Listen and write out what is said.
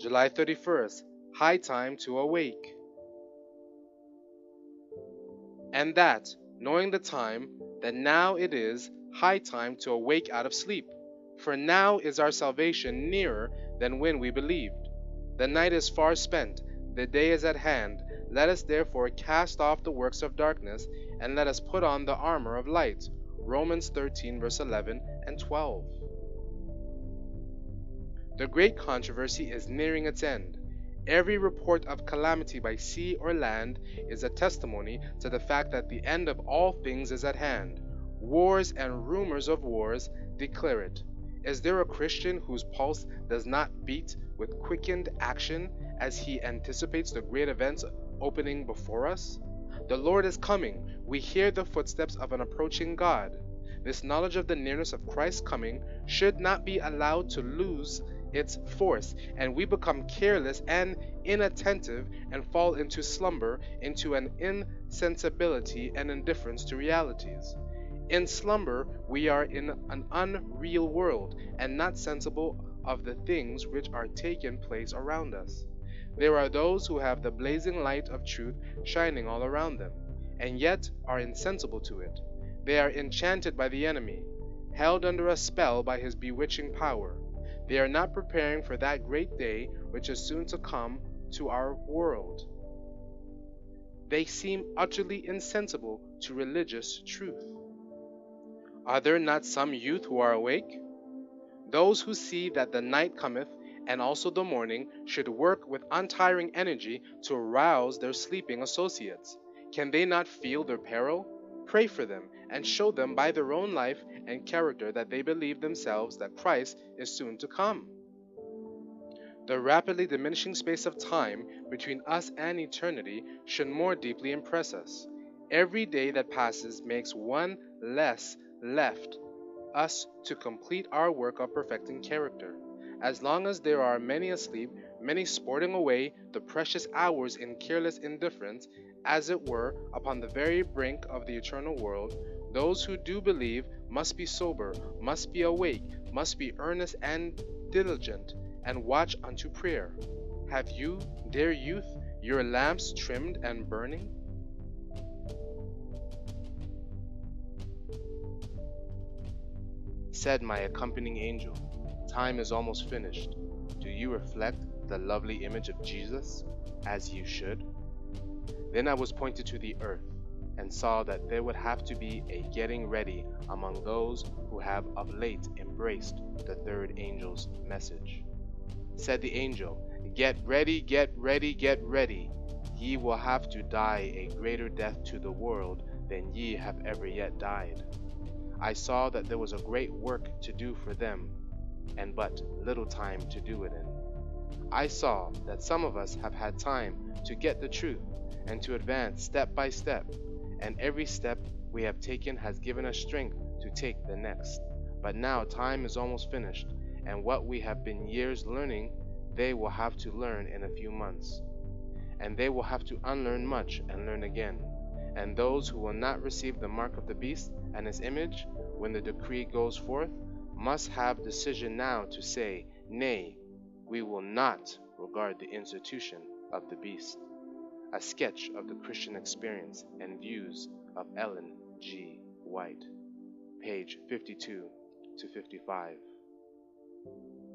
July 31st, high time to awake. And that, knowing the time, that now it is high time to awake out of sleep. For now is our salvation nearer than when we believed. The night is far spent, the day is at hand. Let us therefore cast off the works of darkness, and let us put on the armor of light. Romans 13, verse 11 and 12. The great controversy is nearing its end. Every report of calamity by sea or land is a testimony to the fact that the end of all things is at hand. Wars and rumors of wars declare it. Is there a Christian whose pulse does not beat with quickened action as he anticipates the great events opening before us? The Lord is coming. We hear the footsteps of an approaching God. This knowledge of the nearness of Christ's coming should not be allowed to lose its force, and we become careless and inattentive and fall into slumber, into an insensibility and indifference to realities. In slumber, we are in an unreal world and not sensible of the things which are taking place around us. There are those who have the blazing light of truth shining all around them, and yet are insensible to it. They are enchanted by the enemy, held under a spell by his bewitching power. They are not preparing for that great day which is soon to come to our world. They seem utterly insensible to religious truth. Are there not some youth who are awake? Those who see that the night cometh, and also the morning, should work with untiring energy to arouse their sleeping associates. Can they not feel their peril? Pray for them, and show them by their own life and character that they believe themselves that Christ is soon to come. The rapidly diminishing space of time between us and eternity should more deeply impress us. Every day that passes makes one less left us to complete our work of perfecting character. As long as there are many asleep, many sporting away the precious hours in careless indifference, as it were, upon the very brink of the eternal world, those who do believe must be sober, must be awake, must be earnest and diligent, and watch unto prayer. Have you, dear youth, your lamps trimmed and burning? Said my accompanying angel, time is almost finished. Do you reflect the lovely image of Jesus, as you should? Then I was pointed to the earth, and saw that there would have to be a getting ready among those who have of late embraced the third angel's message. Said the angel, Get ready, get ready, get ready. Ye will have to die a greater death to the world than ye have ever yet died. I saw that there was a great work to do for them, and but little time to do it in. I saw that some of us have had time to get the truth and to advance step by step, and every step we have taken has given us strength to take the next. But now time is almost finished, and what we have been years learning, they will have to learn in a few months. And they will have to unlearn much and learn again. And those who will not receive the mark of the beast and his image, when the decree goes forth, must have decision now to say, Nay, we will not regard the institution of the beast. A sketch of the Christian experience and views of Ellen G. White, page 52 to 55.